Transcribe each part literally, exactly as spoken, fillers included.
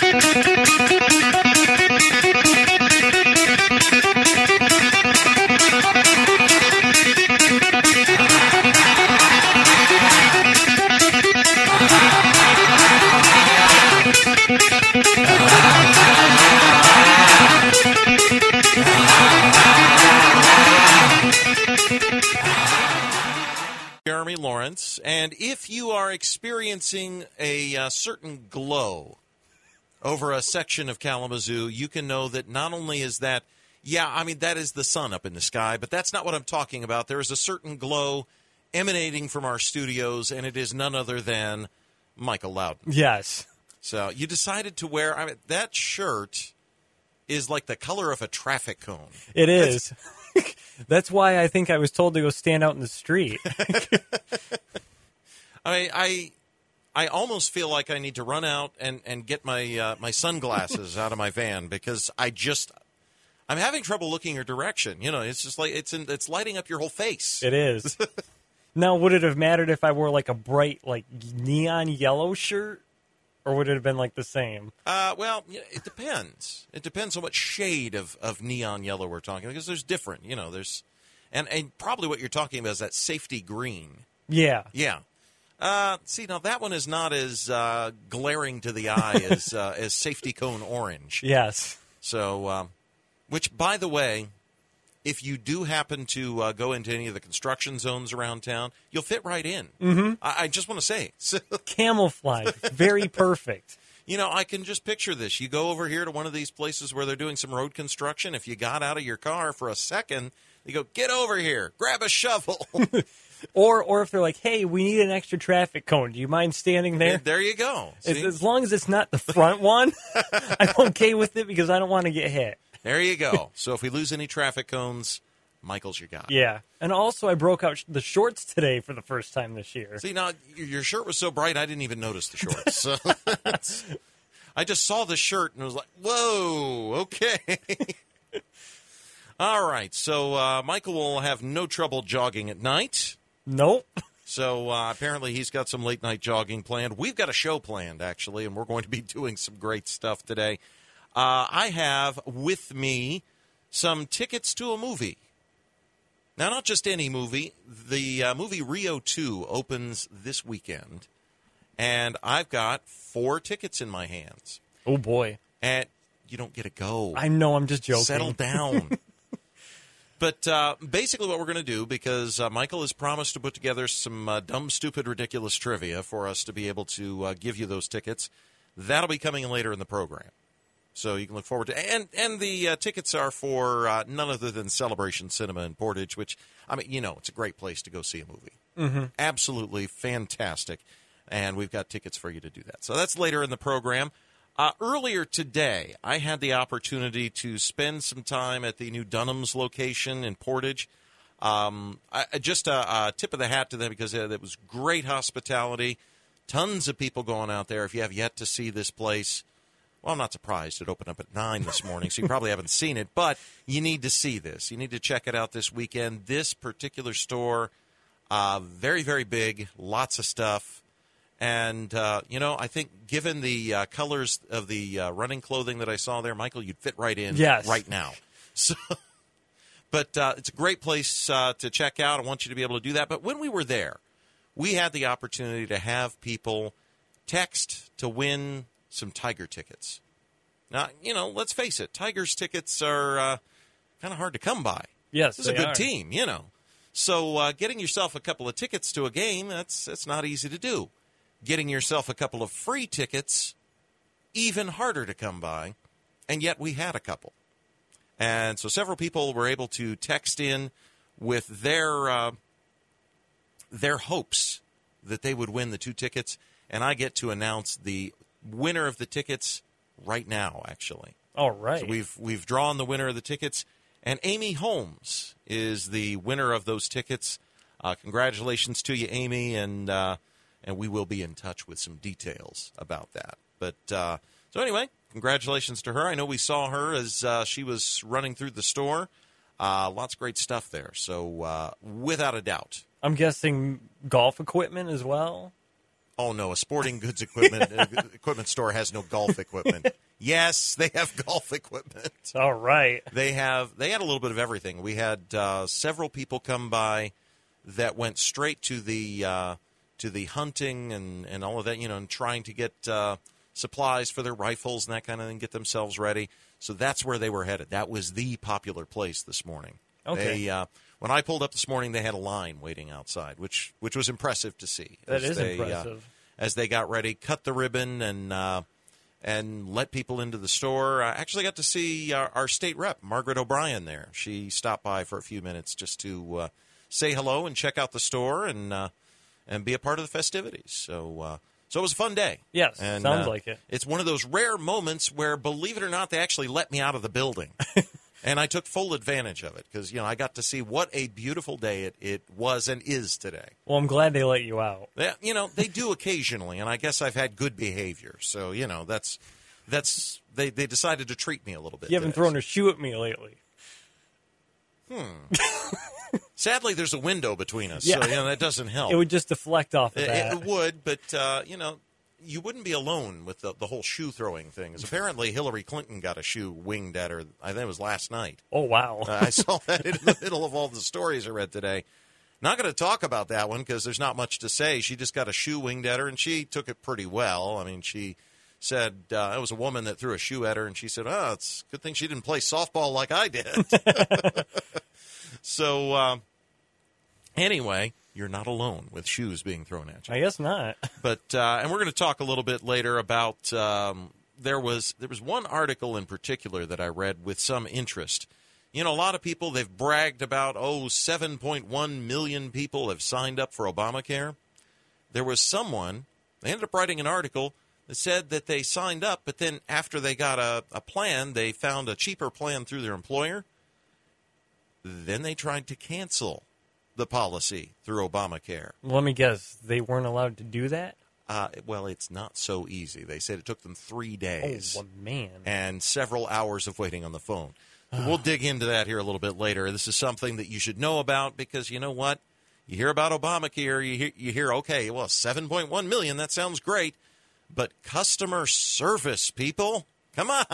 Jeremy Lawrence, and if you are experiencing a uh, certain glow over a section of Kalamazoo, you can know that not only is that, yeah, I mean, that is the sun up in the sky, but that's not what I'm talking about. There is a certain glow emanating from our studios, and it is none other than Michael Loudon. Yes. So you decided to wear, I mean, that shirt is like the color of a traffic cone. It is. That's why I think I was told to go stand out in the street. I mean, I I almost feel like I need to run out and, and get my uh, my sunglasses out of my van because I just I'm having trouble looking your direction. You know, it's just like it's in, it's lighting up your whole face. It is. Now, would it have mattered if I wore like a bright like neon yellow shirt? Or would it have been like the same? Uh, well, it depends. It depends on what shade of, of neon yellow we're talking, because there's different, you know, there's, and, and probably what you're talking about is that safety green. Yeah. Yeah. Uh, see, now that one is not as uh, glaring to the eye as uh, as safety cone orange. Yes. So, um, which, by the way, if you do happen to uh, go into any of the construction zones around town, you'll fit right in. Mm-hmm. I, I just want to say. So, camouflage. Very perfect. You know, I can just picture this. You go over here to one of these places where they're doing some road construction. If you got out of your car for a second, you go, get over here, grab a shovel. or or if they're like, hey, we need an extra traffic cone. Do you mind standing there? And there you go. As, as long as it's not the front one, I'm okay with it because I don't want to get hit. There you go. So if we lose any traffic cones, Michael's your guy. Yeah. And also I broke out the shorts today for the first time this year. See, now, your shirt was so bright, I didn't even notice the shorts. So I just saw the shirt and was like, whoa, okay. All right. So uh, Michael will have no trouble jogging at night. Nope. So uh, apparently he's got some late-night jogging planned. We've got a show planned, actually, and we're going to be doing some great stuff today. Uh, I have with me some tickets to a movie. Now, not just any movie. The uh, movie Rio two opens this weekend, and I've got four tickets in my hands. Oh, boy. And you don't get to go. I know, I'm just joking. Settle down. But uh, basically what we're going to do, because uh, Michael has promised to put together some uh, dumb, stupid, ridiculous trivia for us to be able to uh, give you those tickets, that'll be coming later in the program. So you can look forward to, and and the uh, tickets are for uh, none other than Celebration Cinema in Portage, which, I mean, you know, it's a great place to go see a movie. Mm-hmm. Absolutely fantastic, and we've got tickets for you to do that. So that's later in the program. Uh, earlier today, I had the opportunity to spend some time at the new Dunham's location in Portage. Um, I, just a, a tip of the hat to them because it, it was great hospitality. Tons of people going out there. If you have yet to see this place, well, I'm not surprised. It opened up at nine this morning, so you probably haven't seen it. But you need to see this. You need to check it out this weekend. This particular store, uh, very, very big, lots of stuff. And, uh, you know, I think given the uh, colors of the uh, running clothing that I saw there, Michael, you'd fit right in yes. right now. So, but uh, it's a great place uh, to check out. I want you to be able to do that. But when we were there, we had the opportunity to have people text to win some Tiger tickets. Now, you know, let's face it, Tigers tickets are uh, kind of hard to come by. Yes, this is a good are. team, you know. So uh, getting yourself a couple of tickets to a game, that's that's not easy to do. Getting yourself a couple of free tickets, even harder to come by, and yet we had a couple. And so several people were able to text in with their uh, their hopes that they would win the two tickets, and I get to announce the winner of the tickets right now, actually. All right. So we've we've drawn the winner of the tickets, and Amy Holmes is the winner of those tickets. Uh, congratulations to you, Amy, and uh, and we will be in touch with some details about that. But uh, so anyway, congratulations to her. I know we saw her as uh, she was running through the store. Uh, lots of great stuff there. So uh, without a doubt. I'm guessing golf equipment as well? Oh, no, a sporting goods equipment uh, equipment store has no golf equipment. Yes, they have golf equipment. All right. They have. They had a little bit of everything. We had uh, several people come by that went straight to the uh, to the hunting and, and all of that, you know, and trying to get uh, supplies for their rifles and that kind of thing, get themselves ready. So that's where they were headed. That was the popular place this morning. Okay. They, uh, when I pulled up this morning, they had a line waiting outside, which which was impressive to see. That as is they, impressive. Uh, as they got ready, cut the ribbon and uh, and let people into the store. I actually got to see our, our state rep, Margaret O'Brien, there. She stopped by for a few minutes just to uh, say hello and check out the store and uh, and be a part of the festivities. So. Uh, So it was a fun day. Yes, and, sounds uh, like it. It's one of those rare moments where, believe it or not, they actually let me out of the building. And I took full advantage of it because, you know, I got to see what a beautiful day it, it was and is today. Well, I'm glad they let you out. They, you know, they do occasionally, and I guess I've had good behavior. So, you know, that's, that's they, they decided to treat me a little bit. You haven't today. thrown a shoe at me lately. Hmm. Sadly, there's a window between us, Yeah. so, you know, that doesn't help. It would just deflect off of It, that. it would, but, uh, you know, you wouldn't be alone with the, the whole shoe throwing thing. 'Cause apparently Hillary Clinton got a shoe winged at her, I think it was last night. Oh, wow. Uh, I saw that in the middle of all the stories I read today. Not going to talk about that one because there's not much to say. She just got a shoe winged at her, and she took it pretty well. I mean, she said uh, it was a woman that threw a shoe at her, and she said, oh, it's a good thing she didn't play softball like I did. So, uh, anyway, you're not alone with shoes being thrown at you. I guess not. But uh, and we're going to talk a little bit later about um, there was there was one article in particular that I read with some interest. You know, a lot of people, they've bragged about, oh, seven point one million people have signed up for Obamacare. There was someone, they ended up writing an article that said that they signed up, but then after they got a, a plan, they found a cheaper plan through their employer. Then they tried to cancel the policy through Obamacare. Let me guess. They weren't allowed to do that? Uh, well, it's not so easy. They said it took them three days. Oh, man. And several hours of waiting on the phone. We'll dig into that here a little bit later. This is something that you should know about because, you know what? You hear about Obamacare, you hear, you hear okay, well, seven point one million, that sounds great. But customer service, people, come on.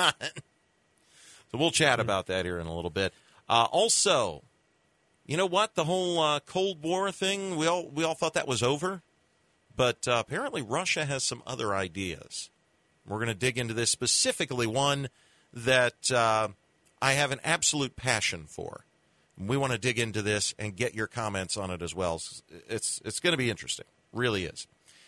So we'll chat about that here in a little bit. Uh, also, you know what? The whole uh, Cold War thing, we all we all thought that was over. But uh, apparently Russia has some other ideas. We're going to dig into this, specifically one that uh, I have an absolute passion for. We want to dig into this and get your comments on it as well. It's, it's going to be interesting. Really is.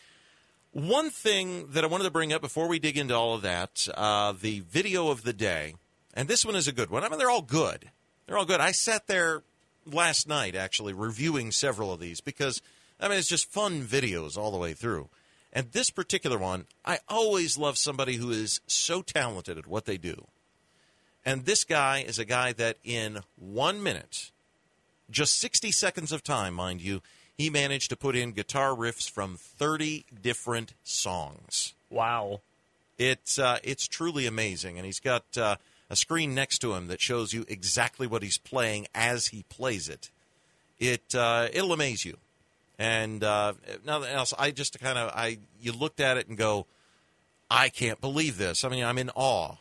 One thing that I wanted to bring up before we dig into all of that, uh, the video of the day, and this one is a good one. I mean, they're all good. They're all good. I sat there last night, actually, reviewing several of these because, I mean, it's just fun videos all the way through. And this particular one, I always love somebody who is so talented at what they do. And this guy is a guy that in one minute, just sixty seconds of time, mind you, he managed to put in guitar riffs from thirty different songs. Wow. It's, uh, it's truly amazing. And he's got Uh, a screen next to him that shows you exactly what he's playing as he plays it. It uh, it'll amaze you. And uh, nothing else. I just kind of I you looked at it and go, I can't believe this. I mean, I'm in awe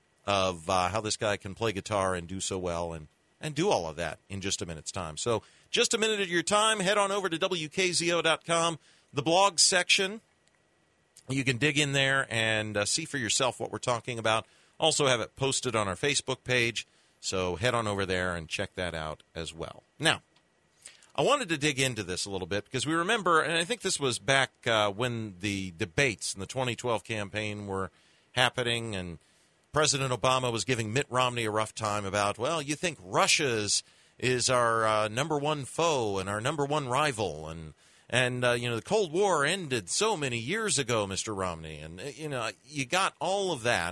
of uh, how this guy can play guitar and do so well and and do all of that in just a minute's time. So, just a minute of your time. Head on over to W K Z O dot com, the blog section. You can dig in there and uh, see for yourself what we're talking about. Also have it posted on our Facebook page, so head on over there and check that out as well. Now, I wanted to dig into this a little bit because we remember, and I think this was back uh, when the debates in the twenty twelve campaign were happening, and President Obama was giving Mitt Romney a rough time about, well, you think Russia is, is our uh, number one foe and our number one rival, and, and uh, you know, the Cold War ended so many years ago, Mister Romney, and, you know, you got all of that.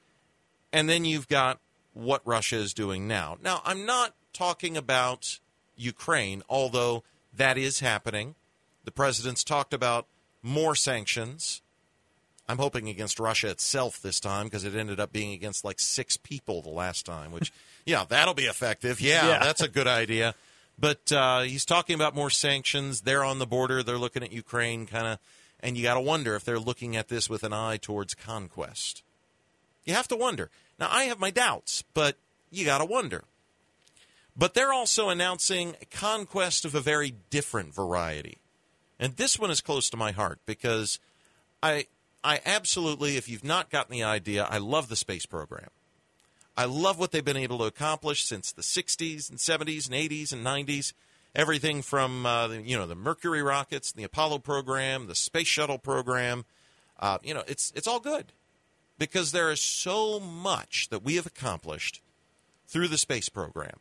And then you've got what Russia is doing now. Now, I'm not talking about Ukraine, although that is happening. The president's talked about more sanctions. I'm hoping against Russia itself this time because it ended up being against like six people the last time, which, yeah, that'll be effective. Yeah, Yeah. That's a good idea. But uh, he's talking about more sanctions. They're on the border. They're looking at Ukraine kind of. And you got to wonder if they're looking at this with an eye towards conquest. You have to wonder. Now, I have my doubts, but you got to wonder. But they're also announcing a conquest of a very different variety. And this one is close to my heart because I I absolutely, if you've not gotten the idea, I love the space program. I love what they've been able to accomplish since the sixties and seventies and eighties and nineties. Everything from, uh, the, you know, the Mercury rockets, the Apollo program, the Space Shuttle program. Uh, you know, it's it's all good because there is so much that we have accomplished through the space program.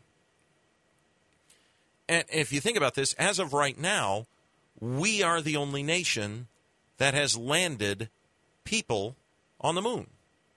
And if you think about this, as of right now, we are the only nation that has landed people on the moon.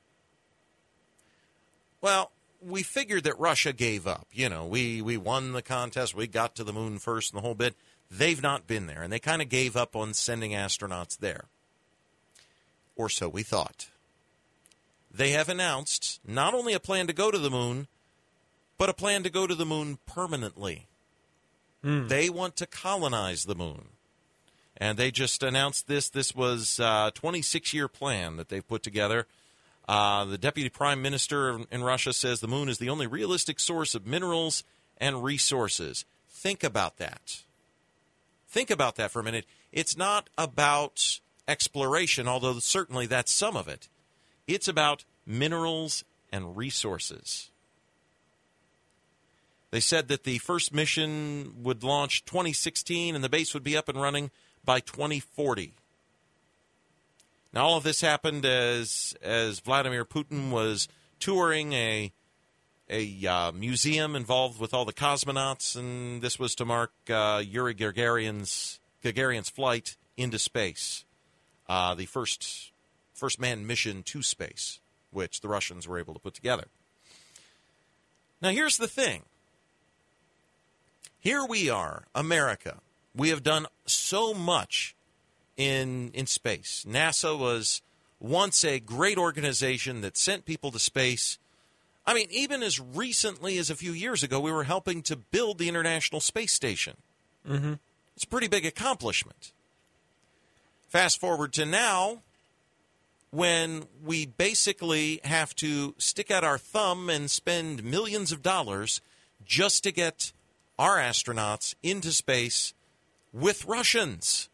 Well, we figured that Russia gave up. You know, we, we won the contest. We got to the moon first and the whole bit. They've not been there, and they kind of gave up on sending astronauts there. Or so we thought. They have announced not only a plan to go to the moon, but a plan to go to the moon permanently. Mm. They want to colonize the moon. And they just announced this. This was a twenty-six-year plan that they've put together. Uh, the deputy prime minister in Russia says the moon is the only realistic source of minerals and resources. Think about that. Think about that for a minute. It's not about exploration, although certainly that's some of it. It's about minerals and resources. They said that the first mission would launch twenty sixteen and the base would be up and running by twenty forty. Now, all of this happened as as Vladimir Putin was touring a a uh, museum involved with all the cosmonauts, and this was to mark uh, Yuri Gagarin's Gagarin's flight into space, uh, the first first manned mission to space, which the Russians were able to put together. Now, here's the thing. Here we are, America. We have done so much in in space. NASA was once a great organization that sent people to space. I mean, even as recently as a few years ago, we were helping to build the International Space Station. Mm-hmm. It's a pretty big accomplishment. Fast forward to now, when we basically have to stick out our thumb and spend millions of dollars just to get our astronauts into space with Russians.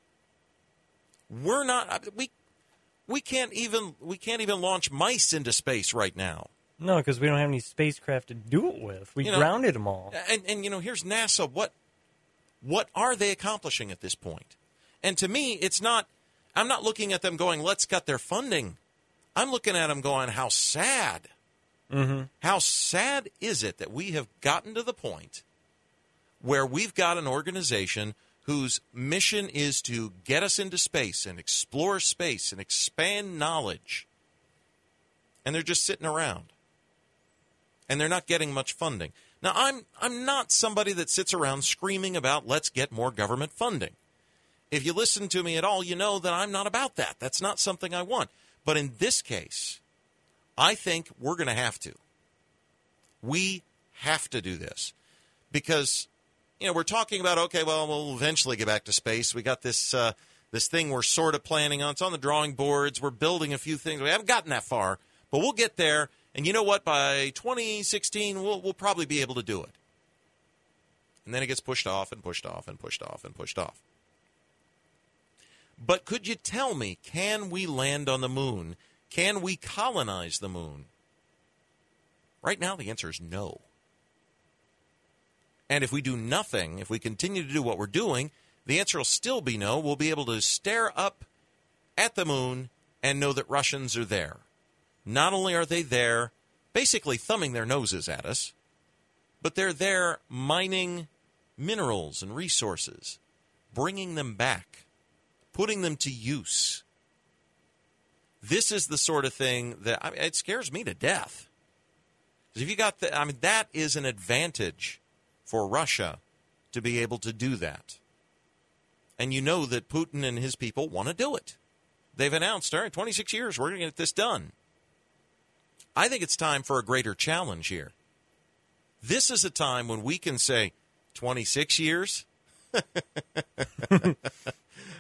We're not we we can't even we can't even launch mice into space right now. No, because we don't have any spacecraft to do it with. We you know, grounded them all. And and you know, here's NASA. What what are they accomplishing at this point? And to me, it's not. I'm not looking at them going, let's cut their funding. I'm looking at them going, how sad. Mm-hmm. How sad is it that we have gotten to the point where we've got an organization whose mission is to get us into space and explore space and expand knowledge. And they're just sitting around. And they're not getting much funding. Now, I'm I'm not somebody that sits around screaming about let's get more government funding. If you listen to me at all, you know that I'm not about that. That's not something I want. But in this case, I think we're going to have to. We have to do this. Because you know, we're talking about, okay, well, we'll eventually get back to space. We got this uh, this thing we're sort of planning on. It's on the drawing boards. We're building a few things. We haven't gotten that far, but we'll get there. And you know what? By twenty sixteen, we'll, we'll probably be able to do it. And then it gets pushed off and pushed off and pushed off and pushed off. But could you tell me, can we land on the moon? Can we colonize the moon? Right now, the answer is no. And if we do nothing, if we continue to do what we're doing, the answer will still be no. We'll be able to stare up at the moon and know that Russians are there. Not only are they there, basically thumbing their noses at us, but they're there mining minerals and resources, bringing them back, putting them to use. This is the sort of thing that, I mean, it scares me to death. Because if you got the, I mean, that is an advantage for Russia to be able to do that. And you know that Putin and his people want to do it. They've announced, all right, twenty-six years, we're going to get this done. I think it's time for a greater challenge here. This is a time when we can say, twenty-six years?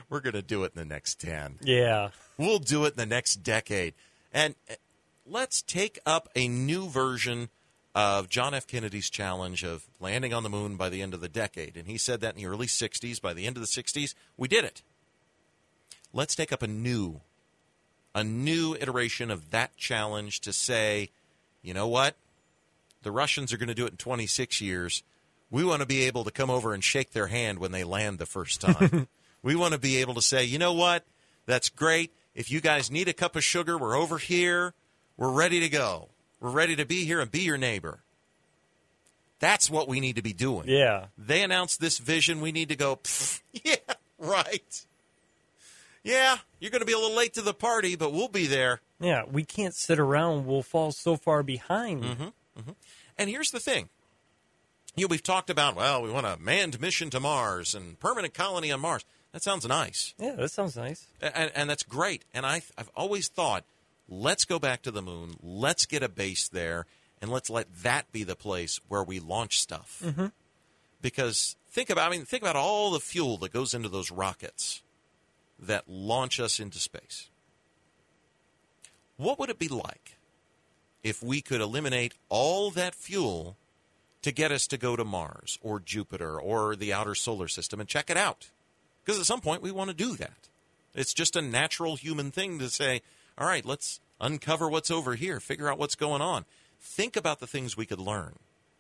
We're going to do it in the next ten. Yeah. We'll do it in the next decade. And let's take up a new version of John F. Kennedy's challenge of landing on the moon by the end of the decade. And he said that in the early sixties. By the end of the sixties, we did it. Let's take up a new, a new iteration of that challenge to say, you know what? The Russians are going to do it in twenty-six years. We want to be able to come over and shake their hand when they land the first time. We want to be able to say, you know what? That's great. If you guys need a cup of sugar, we're over here. We're ready to go. We're ready to be here and be your neighbor. That's what we need to be doing. Yeah. They announced this vision. We need to go, yeah, right. Yeah, you're going to be a little late to the party, but we'll be there. Yeah, we can't sit around. We'll fall so far behind. Mm-hmm, mm-hmm. And here's the thing. You know, we've talked about, well, we want a manned mission to Mars and permanent colony on Mars. That sounds nice. Yeah, that sounds nice. And, and that's great. And I, I've always thought, let's go back to the moon. Let's get a base there, and let's let that be the place where we launch stuff. Mm-hmm. Because think about, I mean, think about all the fuel that goes into those rockets that launch us into space. What would it be like if we could eliminate all that fuel to get us to go to Mars or Jupiter or the outer solar system and check it out? Because at some point we want to do that. It's just a natural human thing to say, all right, let's uncover what's over here, figure out what's going on. Think about the things we could learn.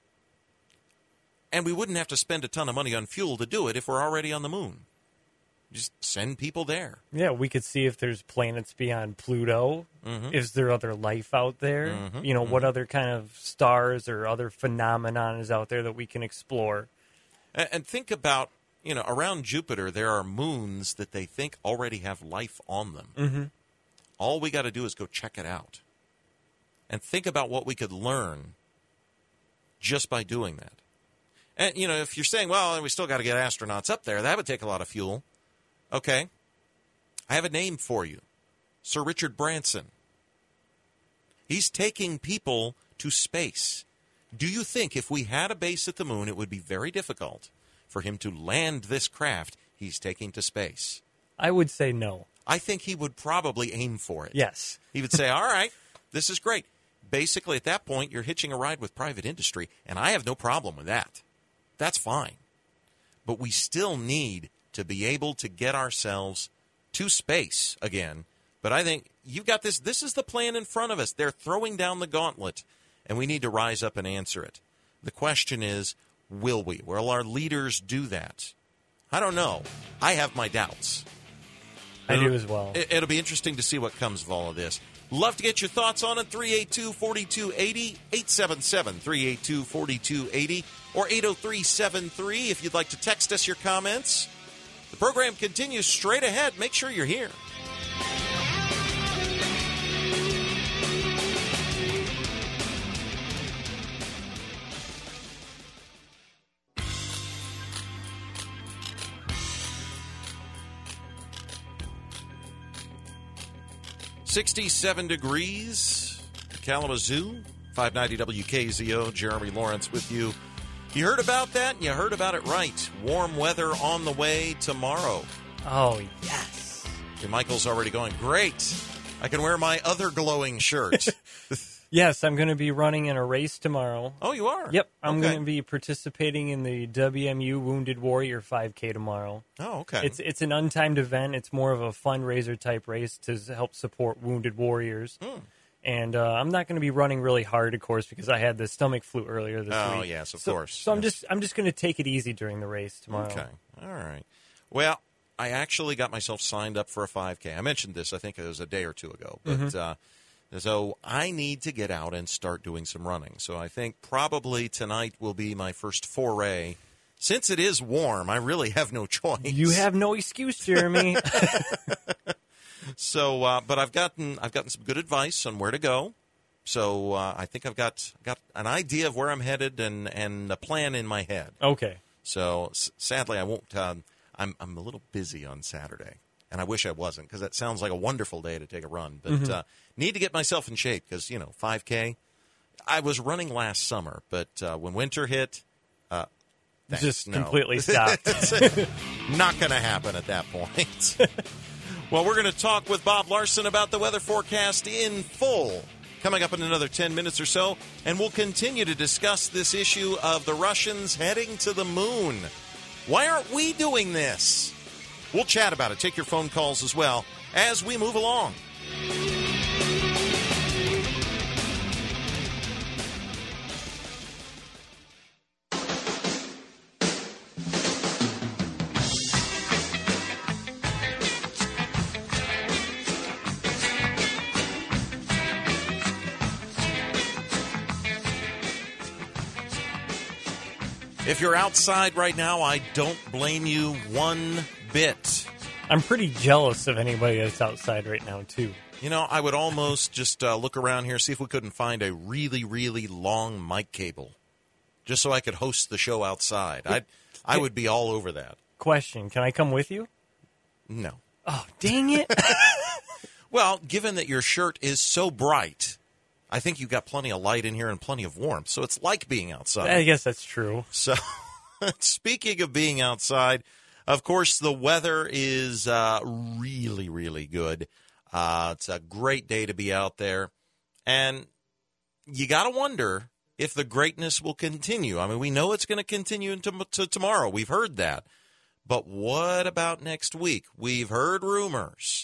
And we wouldn't have to spend a ton of money on fuel to do it if we're already on the moon. Just send people there. Yeah, we could see if there's planets beyond Pluto. Mm-hmm. Is there other life out there? Mm-hmm. You know, Mm-hmm. what other kind of stars or other phenomenon is out there that we can explore? And, and think about, you know, around Jupiter, there are moons that they think already have life on them. Mm-hmm. All we got to do is go check it out. And think about what we could learn just by doing that. And, you know, if you're saying, well, we still got to get astronauts up there, that would take a lot of fuel. Okay. I have a name for you. Sir Richard Branson. He's taking people to space. Do you think if we had a base at the moon, it would be very difficult for him to land this craft he's taking to space? I would say no. I think he would probably aim for it. Yes. He would say, all right, this is great. Basically, at that point, you're hitching a ride with private industry, and I have no problem with that. That's fine. But we still need to be able to get ourselves to space again. But I think you've got this. This is the plan in front of us. They're throwing down the gauntlet, and we need to rise up and answer it. The question is, will we? Will our leaders do that? I don't know. I have my doubts. I It'll- do as well. it- It'll be interesting to see what comes of all of this. Love to get your thoughts on it. three eight two, four two eight zero, eight seven seven, three eight two, four two eight zero, or eight oh three seven three if you'd like to text us your comments. The program continues straight ahead. Make sure you're here. sixty-seven degrees, Kalamazoo, five ninety W K Z O, Jeremy Lawrence with you. You heard about that? You heard about it right. Warm weather on the way tomorrow. Oh, yes. And Michael's already going, great. I can wear my other glowing shirt. Yes, I'm going to be running in a race tomorrow. Oh, you are? Yep, I'm Okay. going to be participating in the W M U Wounded Warrior five K tomorrow. Oh, okay. It's it's an untimed event. It's more of a fundraiser type race to s- help support wounded warriors. Mm. And uh, I'm not going to be running really hard, of course, because I had the stomach flu earlier this Oh, week. yes, of So- course. So I'm Yes. just I'm just going to take it easy during the race tomorrow. Okay. All right. Well, I actually got myself signed up for a five K. I mentioned this, I think it was a day or two ago. But Mm-hmm. uh, so I need to get out and start doing some running. So I think probably tonight will be my first foray. Since it is warm, I really have no choice. You have no excuse, Jeremy. So, uh, but I've gotten I've gotten some good advice on where to go. So uh, I think I've got got an idea of where I'm headed and, and a plan in my head. Okay. So s- sadly, I won't. Um, I'm I'm a little busy on Saturday, and I wish I wasn't because that sounds like a wonderful day to take a run. But Mm-hmm. uh, need to get myself in shape because you know five K. I was running last summer, but uh, when winter hit, uh, thanks, Just no. completely stopped. Not going to happen at that point. Well, we're going to talk with Bob Larson about the weather forecast in full coming up in another ten minutes or so, and we'll continue to discuss this issue of the Russians heading to the moon. Why aren't we doing this? We'll chat about it. Take your phone calls as well as we move along. If you're outside right now, I don't blame you one bit. I'm pretty jealous of anybody that's outside right now, too. You know, I would almost just uh, look around here, see if we couldn't find a really, really long mic cable, just so I could host the show outside. I I would be all over that. Question, can I come with you? No. Oh, dang it. Well, given that your shirt is so bright, I think you've got plenty of light in here and plenty of warmth, so it's like being outside. I guess that's true. So, speaking of being outside, of course, the weather is uh, really, really good. Uh, it's a great day to be out there, and you got to wonder if the greatness will continue. I mean, we know it's going to continue into to tomorrow. We've heard that. But what about next week? We've heard rumors.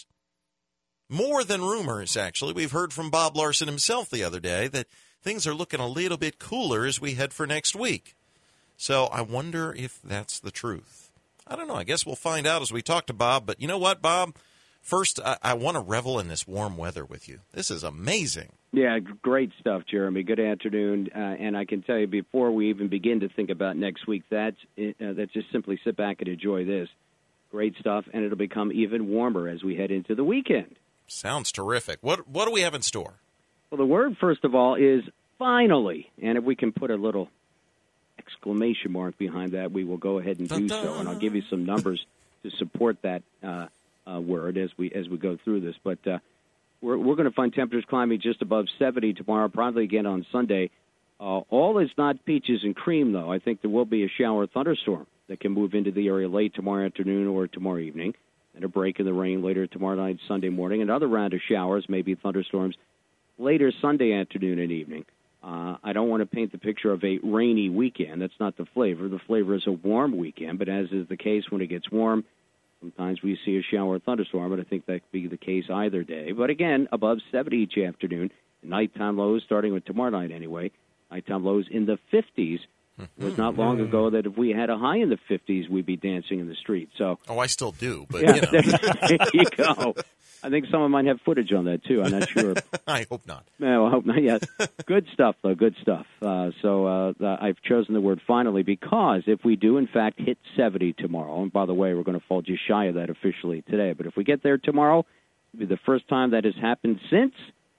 More than rumors, actually. We've heard from Bob Larson himself the other day that things are looking a little bit cooler as we head for next week. So I wonder if that's the truth. I don't know. I guess we'll find out as we talk to Bob. But you know what, Bob? First, I, I want to revel in this warm weather with you. This is amazing. Yeah, great stuff, Jeremy. Good afternoon. Uh, and I can tell you, before we even begin to think about next week, that's, uh, that's just simply sit back and enjoy this. Great stuff, and it'll become even warmer as we head into the weekend. Sounds terrific. What what do we have in store? Well, the word, first of all, is finally. And if we can put a little exclamation mark behind that, we will go ahead and do so. And I'll give you some numbers to support that uh, uh, word as we as we go through this. But uh, we're, we're going to find temperatures climbing just above seventy tomorrow, probably again on Sunday. Uh, all is not peaches and cream, though. I think there will be a shower thunderstorm that can move into the area late tomorrow afternoon or tomorrow evening. And a break in the rain later tomorrow night, Sunday morning. Another round of showers, maybe thunderstorms, later Sunday afternoon and evening. Uh, I don't want to paint the picture of a rainy weekend. That's not the flavor. The flavor is a warm weekend, but as is the case when it gets warm, sometimes we see a shower or thunderstorm, but I think that could be the case either day. But again, above seventy each afternoon. Nighttime lows, starting with tomorrow night anyway. Nighttime lows in the fifties. It was not long ago that if we had a high in the fifties, we'd be dancing in the street. So, oh, I still do, but yeah, you know. There you go. I think someone might have footage on that, too. I'm not sure. I hope not. No, I hope not. Yes. Good stuff, though. Good stuff. Uh, so uh, I've chosen the word finally because if we do, in fact, hit seventy tomorrow, and by the way, we're going to fall just shy of that officially today, but if we get there tomorrow, it'll be the first time that has happened since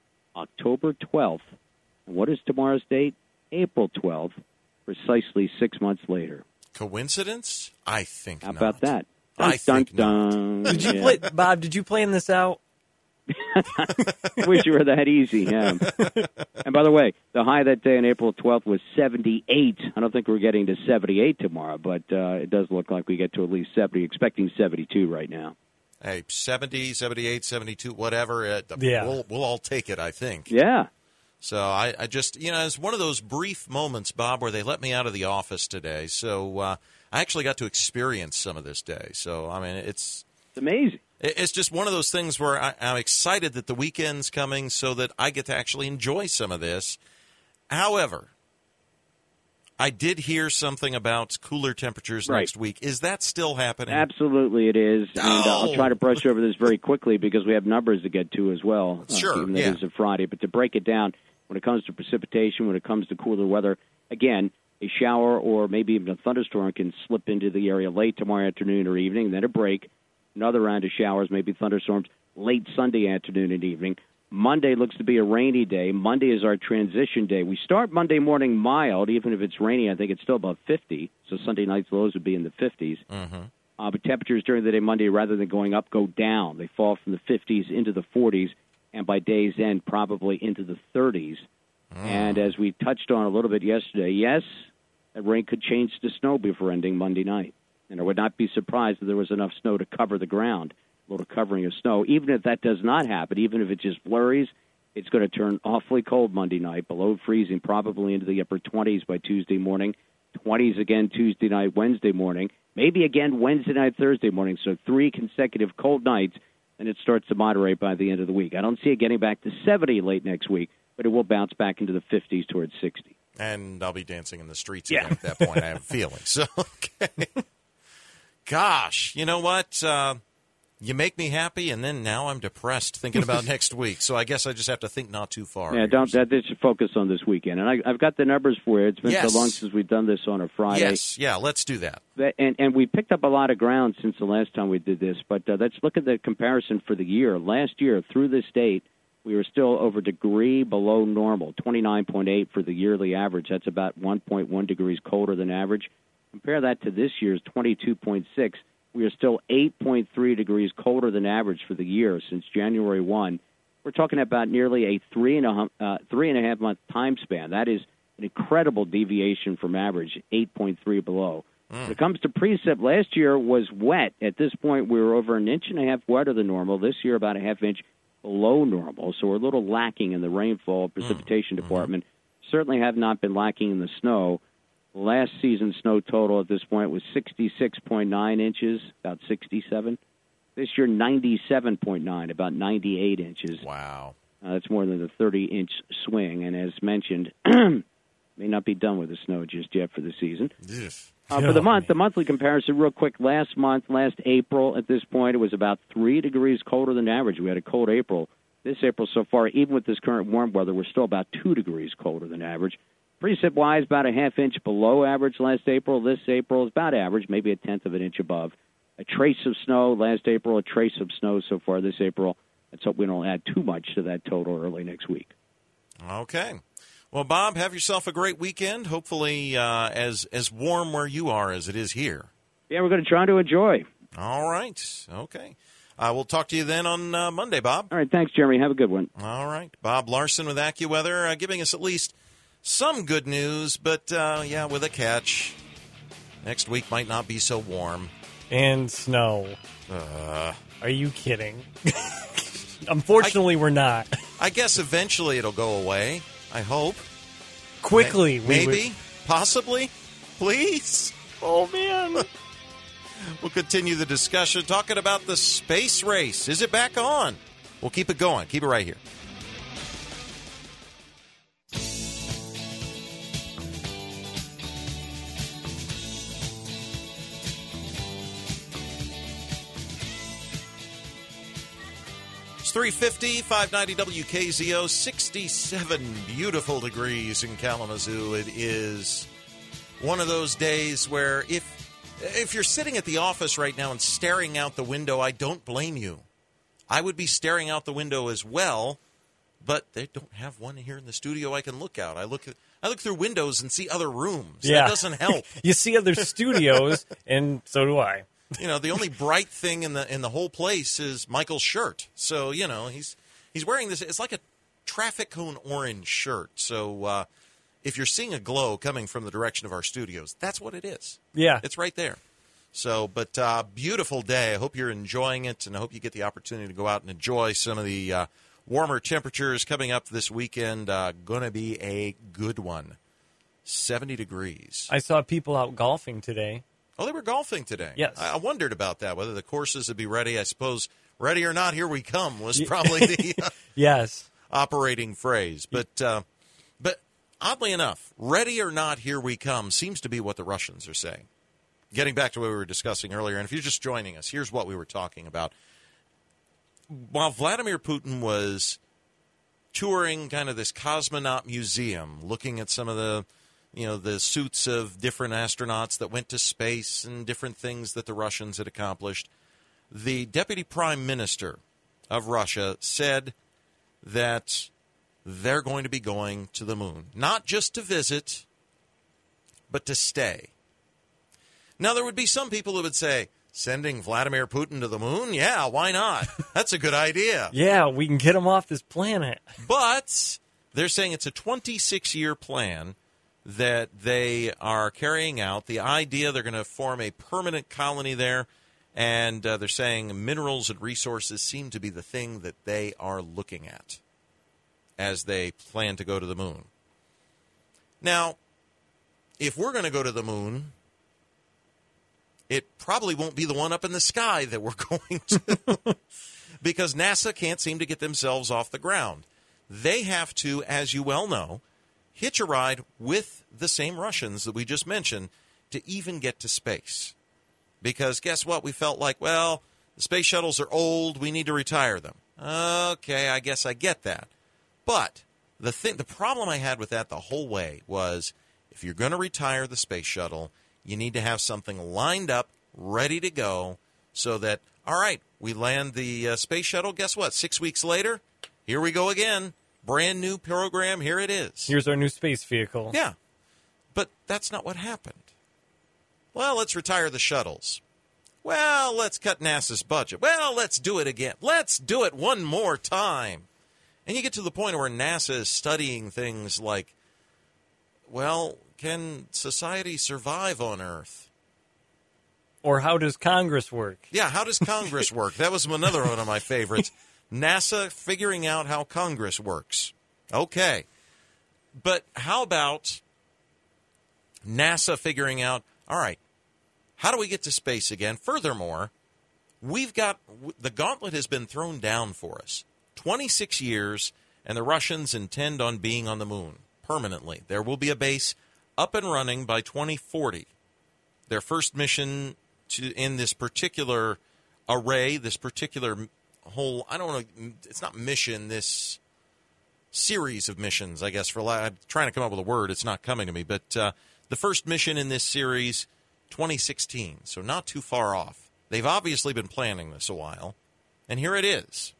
October twelfth. And what is tomorrow's date? April twelfth. Precisely six months later. Coincidence? I think How not. about that? Dun, I think dun, not. Did you yeah. play, Bob, did you plan this out? I wish you were that easy, yeah. And by the way, the high that day on April twelfth was seventy-eight. I don't think we're getting to seventy-eight tomorrow, but uh, it does look like we get to at least seventy, expecting seventy-two right now. Hey, seventy, seventy-eight, seventy-two, whatever. Uh, Yeah. We'll, we'll all take it, I think. Yeah. So I, I just, you know, it's one of those brief moments, Bob, where they let me out of the office today. So uh, I actually got to experience some of this day. So, I mean, it's... It's amazing. It's just one of those things where I, I'm excited that the weekend's coming so that I get to actually enjoy some of this. However, I did hear something about cooler temperatures Right. next week. Is that still happening? Absolutely it is. And uh, I'll Oh. try to brush over this very quickly because we have numbers to get to as well. Uh, Sure, Even though yeah. it is a Friday. But to break it down, when it comes to precipitation, when it comes to cooler weather, again, a shower or maybe even a thunderstorm can slip into the area late tomorrow afternoon or evening, then a break, another round of showers, maybe thunderstorms, late Sunday afternoon and evening. Monday looks to be a rainy day. Monday is our transition day. We start Monday morning mild. Even if it's rainy, I think it's still above fifty. So Sunday night's lows would be in the fifties. Mm-hmm. Uh, but temperatures during the day Monday, rather than going up, go down. They fall from the fifties into the forties, and by day's end, probably into the thirties. Mm. And as we touched on a little bit yesterday, yes, that rain could change to snow before ending Monday night. And I would not be surprised if there was enough snow to cover the ground, a little covering of snow. Even if that does not happen, even if it just flurries, it's going to turn awfully cold Monday night, below freezing, probably into the upper twenties by Tuesday morning, twenties again Tuesday night, Wednesday morning, maybe again Wednesday night, Thursday morning. So three consecutive cold nights, and it starts to moderate by the end of the week. I don't see it getting back to seventy late next week, but it will bounce back into the fifties towards sixty. And I'll be dancing in the streets Yeah. again at that point, I have a feeling. So, okay. Gosh, you know what? Uh, you make me happy, and then now I'm depressed thinking about next week. So I guess I just have to think not too far. Yeah, don't. That, that should focus on this weekend. And I, I've got the numbers for you. It's been Yes. so long since we've done this on a Friday. Yes, yeah, let's do that. That, and, and we picked up a lot of ground since the last time we did this. But uh, let's look at the comparison for the year. Last year, through this date, we were still over a degree below normal, twenty-nine point eight for the yearly average. That's about one point one degrees colder than average. Compare that to this year's twenty-two point six. We are still eight point three degrees colder than average for the year since January first. We're talking about nearly a three and a, hum- uh, three and a half month time span. That is an incredible deviation from average, eight point three below. Mm. When it comes to precip, last year was wet. At this point, we were over an inch and a half wetter than normal. This year, about a half inch below normal. So we're a little lacking in the rainfall precipitation mm. department. Mm-hmm. Certainly have not been lacking in the snow. Last season's snow total at this point was sixty-six point nine inches, about sixty-seven. This year, ninety-seven point nine, about ninety-eight inches. Wow. Uh, that's more than the thirty-inch swing. And as mentioned, may not be done with the snow just yet for the season. Yes. Uh, for the month, the monthly comparison, real quick, last month, last April, at this point, it was about three degrees colder than average. We had a cold April. This April so far, even with this current warm weather, we're still about two degrees colder than average. Precip-wise, about a half inch below average last April. This April is about average, maybe a tenth of an inch above. A trace of snow last April, a trace of snow so far this April. Let's hope we don't add too much to that total early next week. Okay. Well, Bob, have yourself a great weekend. Hopefully uh, as, as warm where you are as it is here. Yeah, we're going to try to enjoy. All right. Okay. Uh, we'll talk to you then on uh, Monday, Bob. All right. Thanks, Jeremy. Have a good one. All right. Bob Larson with AccuWeather, uh, giving us at least some good news, but, uh, yeah, with a catch. Next week might not be so warm. And snow. Uh, Are you kidding? Unfortunately, I, we're not. I guess eventually it'll go away. I hope. Quickly. Maybe. We would... Possibly. Please. Oh, man. We'll continue the discussion talking about the space race. Is it back on? We'll keep it going. Keep it right here. three fifty, five ninety W K Z O, sixty-seven beautiful degrees in Kalamazoo. It is one of those days where if if you're sitting at the office right now and staring out the window, I don't blame you. I would be staring out the window as well, but they don't have one here in the studio I can look out. I look I look through windows and see other rooms. Yeah. That doesn't help. You see other studios, and so do I. You know, the only bright thing in the in the whole place is Michael's shirt. So, you know, he's he's wearing this. It's like a traffic cone orange shirt. So uh, if you're seeing a glow coming from the direction of our studios, that's what it is. Yeah. It's right there. So, but uh, beautiful day. I hope you're enjoying it, and I hope you get the opportunity to go out and enjoy some of the uh, warmer temperatures coming up this weekend. Uh, going to be a good one. seventy degrees. I saw people out golfing today. Oh, they were golfing today. Yes. I wondered about that, whether the courses would be ready. I suppose ready or not, here we come was probably the uh, yes. operating phrase. But, uh, but oddly enough, ready or not, here we come seems to be what the Russians are saying. Getting back to what we were discussing earlier, and if you're just joining us, here's what we were talking about. While Vladimir Putin was touring kind of this cosmonaut museum, looking at some of the you know, the suits of different astronauts that went to space and different things that the Russians had accomplished, the deputy prime minister of Russia said that they're going to be going to the moon, not just to visit, but to stay. Now, there would be some people who would say, sending Vladimir Putin to the moon? Yeah, why not? That's a good idea. Yeah, we can get him off this planet. But they're saying it's a twenty-six year plan that they are carrying out. The idea they're going to form a permanent colony there, and uh, they're saying minerals and resources seem to be the thing that they are looking at as they plan to go to the moon. Now, if we're going to go to the moon, it probably won't be the one up in the sky that we're going to because NASA can't seem to get themselves off the ground. They have to, as you well know, hitch a ride with the same Russians that we just mentioned to even get to space. Because guess what? We felt like, well, the space shuttles are old. We need to retire them. Okay, I guess I get that. But the thing, the problem I had with that the whole way was if you're going to retire the space shuttle, you need to have something lined up, ready to go, so that, all right, we land the uh, space shuttle. Guess what? Six weeks later, here we go again. Brand new program. Here it is. Here's our new space vehicle. Yeah. But that's not what happened. Well, let's retire the shuttles. Well, let's cut NASA's budget. Well, let's do it again. Let's do it one more time. And you get to the point where NASA is studying things like, well, can society survive on Earth? Or how does Congress work? Yeah, how does Congress work? That was another one of my favorites. NASA figuring out how Congress works. Okay. But how about NASA figuring out, all right, how do we get to space again? Furthermore, we've got, the gauntlet has been thrown down for us. twenty-six years, and the Russians intend on being on the moon permanently. There will be a base up and running by twenty forty. Their first mission to in this particular array, this particular whole, I don't know, it's not mission, this series of missions, I guess, for I'm trying to come up with a word, it's not coming to me, but uh, the first mission in this series, twenty sixteen, so not too far off. They've obviously been planning this a while, and here it is.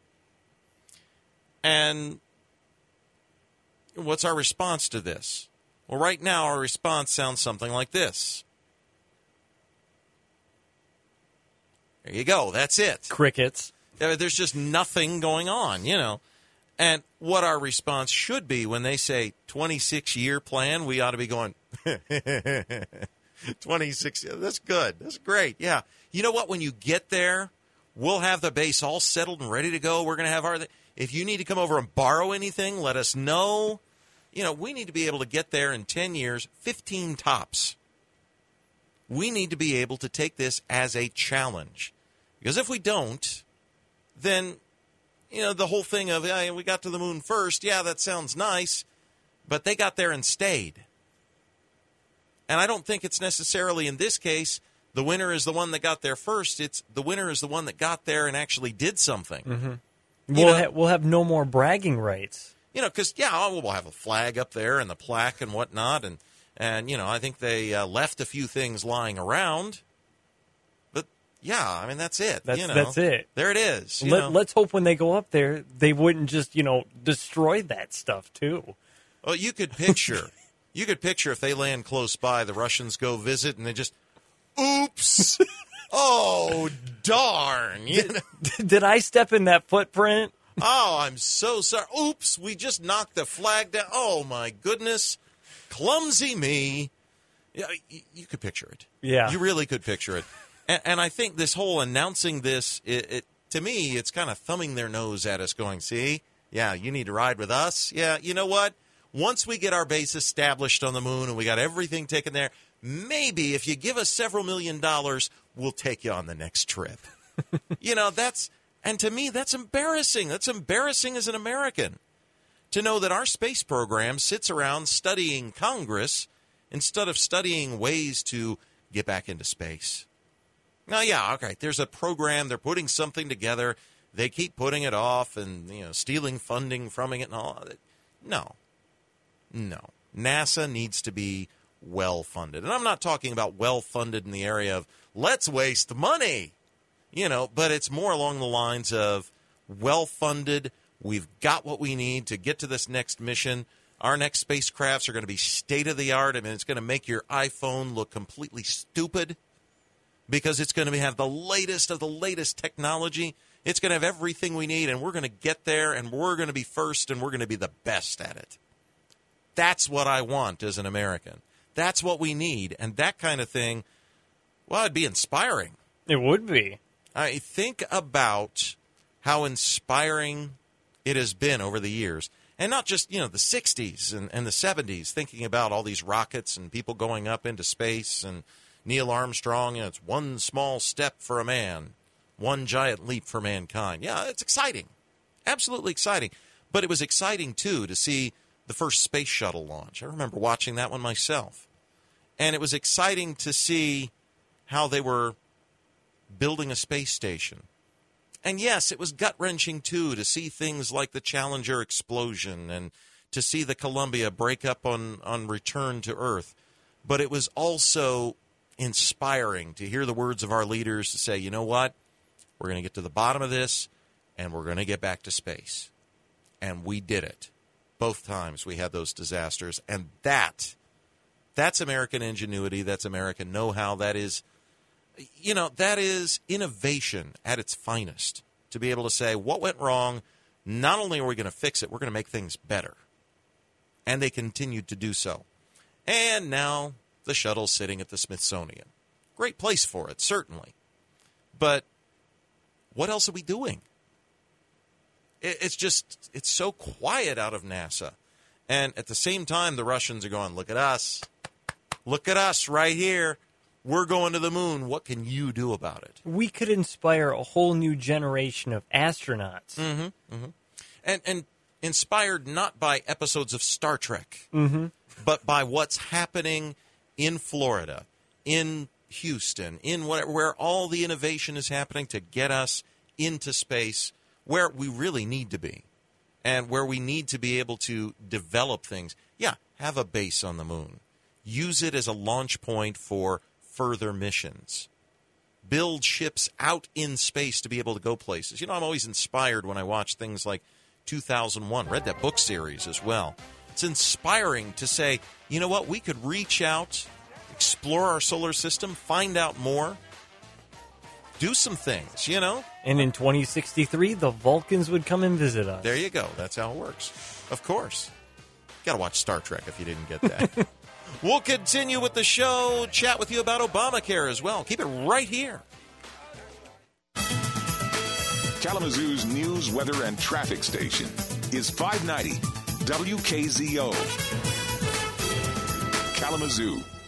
And what's our response to this? Well, right now our response sounds something like this. There you go. That's it. Crickets. There's just nothing going on, you know. And what our response should be when they say twenty-six year plan, we ought to be going, twenty-six, that's good. That's great. Yeah. You know what? When you get there, we'll have the base all settled and ready to go. We're going to have our, if you need to come over and borrow anything, let us know. You know, we need to be able to get there in ten years, fifteen tops. We need to be able to take this as a challenge. Because if we don't, then, you know, the whole thing of, yeah, we got to the moon first, yeah, that sounds nice, but they got there and stayed. And I don't think it's necessarily, in this case, the winner is the one that got there first. It's the winner is the one that got there and actually did something. Mm-hmm. We'll, ha- we'll have no more bragging rights. You know, because, yeah, we'll have a flag up there and the plaque and whatnot. And, and you know, I think they uh, left a few things lying around. But, yeah, I mean, that's it. That's, you know, that's it. There it is. You Let, know. Let's hope when they go up there, they wouldn't just, you know, destroy that stuff, too. Well, you could picture, you could picture if they land close by, the Russians go visit, and they just, oops, oh, darn. You know? Did, did I step in that footprint? Oh, I'm so sorry. Oops, we just knocked the flag down. Oh, my goodness. Clumsy me. Yeah, you, you could picture it. Yeah. You really could picture it. And, and I think this whole announcing this, it, it to me, it's kind of thumbing their nose at us going, see, yeah, you need to ride with us. Yeah, you know what? Once we get our base established on the moon and we got everything taken there, maybe if you give us several million dollars, we'll take you on the next trip. You know, that's... And to me, that's embarrassing. That's embarrassing as an American to know that our space program sits around studying Congress instead of studying ways to get back into space. Now, yeah, okay, there's a program. They're putting something together. They keep putting it off and, you know, stealing funding from it and all. No. No. NASA needs to be well-funded. And I'm not talking about well-funded in the area of let's waste money. You know, but it's more along the lines of well-funded. We've got what we need to get to this next mission. Our next spacecrafts are going to be state-of-the-art. I mean, it's going to make your iPhone look completely stupid because it's going to have the latest of the latest technology. It's going to have everything we need, and we're going to get there, and we're going to be first, and we're going to be the best at it. That's what I want as an American. that's what we need. And that kind of thing, well, it'd be inspiring. It would be. I think about how inspiring it has been over the years. And not just, you know, the sixties and, and the seventies, thinking about all these rockets and people going up into space and Neil Armstrong, you know, it's one small step for a man, one giant leap for mankind. Yeah, it's exciting. Absolutely exciting. But it was exciting, too, to see the first space shuttle launch. I remember watching that one myself. And it was exciting to see how they were building a space station. And yes, it was gut-wrenching, too, to see things like the Challenger explosion and to see the Columbia break up on, on return to Earth. But it was also inspiring to hear the words of our leaders to say, you know what, we're going to get to the bottom of this, and we're going to get back to space. And we did it. Both times we had those disasters. And that, that's American ingenuity, that's American know-how, that is... You know, that is innovation at its finest, to be able to say, what went wrong? Not only are we going to fix it, we're going to make things better. And they continued to do so. And now the shuttle's sitting at the Smithsonian. Great place for it, certainly. But what else are we doing? It's just, it's so quiet out of NASA. And at the same time, the Russians are going, look at us. Look at us right here. We're going to the moon. What can you do about it? We could inspire a whole new generation of astronauts. Mm-hmm, mm-hmm. And, and inspired not by episodes of Star Trek, mm-hmm. but by what's happening in Florida, in Houston, in whatever, where all the innovation is happening to get us into space, where we really need to be, and where we need to be able to develop things. Yeah, have a base on the moon. Use it as a launch point for further missions. Build ships out in space to be able to go places. You know, I'm always inspired when I watch things like two thousand one. Read that book series as well. It's inspiring to say, you know what, we could reach out, explore our solar system, find out more, do some things, you know? And in twenty sixty-three, the Vulcans would come and visit us. There you go. That's how it works. Of course. Got to watch Star Trek if you didn't get that. We'll continue with the show, chat with you about Obamacare as well. Keep it right here. Kalamazoo's news, weather, and traffic station is five ninety W K Z O. Kalamazoo.